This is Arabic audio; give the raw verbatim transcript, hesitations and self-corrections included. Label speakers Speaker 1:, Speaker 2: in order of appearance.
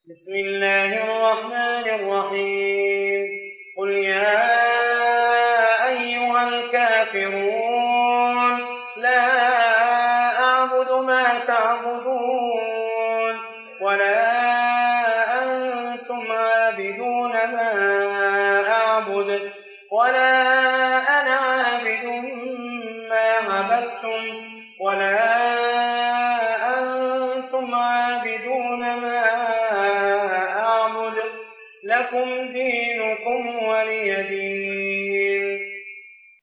Speaker 1: بسم الله الرحمن الرحيم قل يا أيها الكافرون لا أعبد ما تعبدون ولا أنتم عابدون ما أعبد ولا أنا عابد ما عبدتم ولا أنتم عابدون ما أعبد لكم دين